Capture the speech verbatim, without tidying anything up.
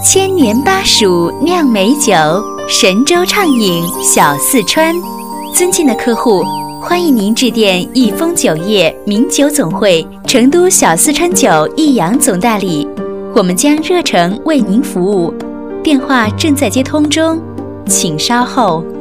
千年巴蜀酿美酒，神州畅饮小四川。尊敬的客户，欢迎您致电益丰酒业名酒总会成都小四川酒益阳总代理，我们将热诚为您服务。电话正在接通中，请稍后。